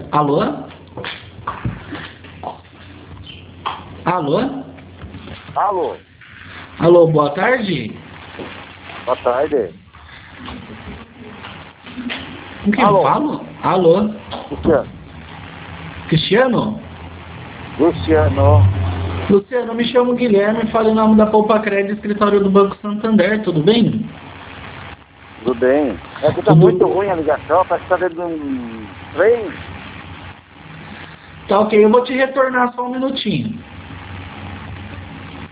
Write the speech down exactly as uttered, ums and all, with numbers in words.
Alô? Alô? Alô? Alô, boa tarde? Boa tarde. Com quem Alô? eu falo? Alô? Luciano. Cristiano? Luciano. Luciano, me chamo Guilherme, falo em nome da Poupa Crédito, escritório do Banco Santander, tudo bem? Tudo bem? É que tá Tudo- muito ruim a ligação, parece que tá dentro de um trem. Tá ok, eu vou te retornar só um minutinho.